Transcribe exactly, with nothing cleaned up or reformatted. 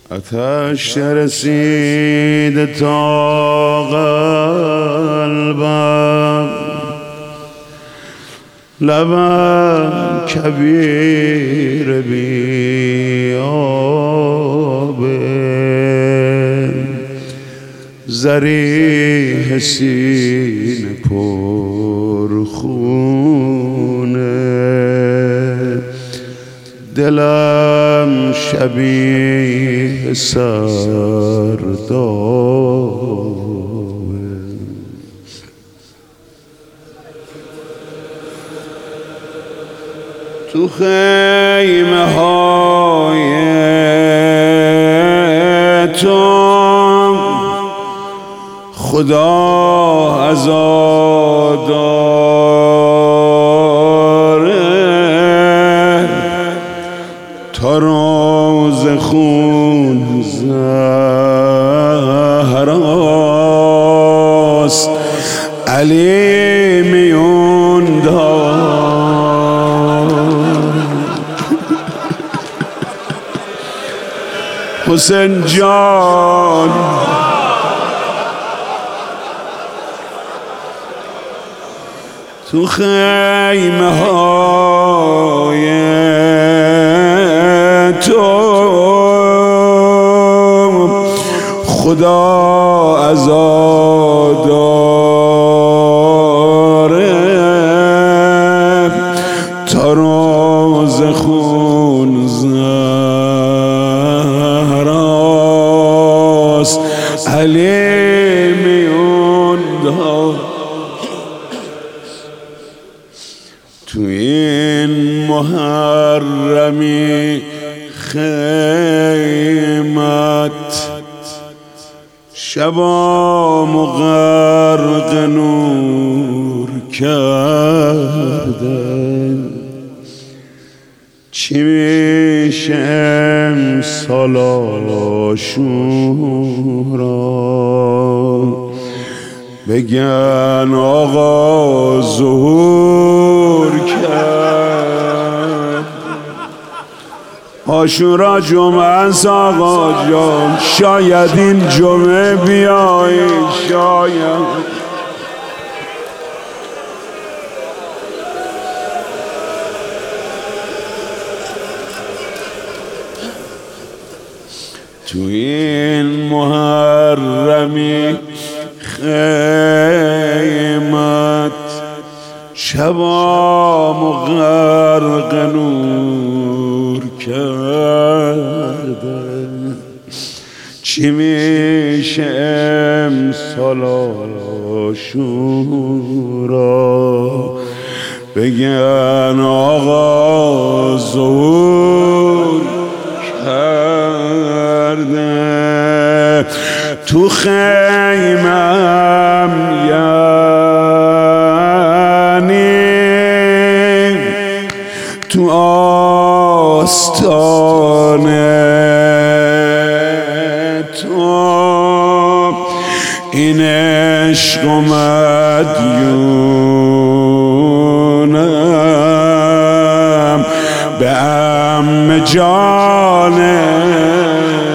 آتش رسید تا قلبم، لبم کبیر بیابه، ضریح سینه پر خونه، دلم شبیه سردابه. تو خیمه های تو خدا عزاداره، تا روز خون زهراست علی میون دار. حسین جان تو خیمه های تو خدا عزاداره، تا روز خون زهراست علی میون دار. تو این محرمی خیمت، شبام غرق نور کرده، چی میشه امسال عاشورا؟ بگن آقا ظهور کرد. عاشورا جمعه است آقا جان، شاید این جمعه بیایی، شاید تو این محرمی خیمت، شبام غرق نور کرده، چی میشه امسال عاشورا؟ بگن آقا ظهور کرده. تو خیمم یعنی تو آستانه تو، این عشق و مدیونم به عم جانه.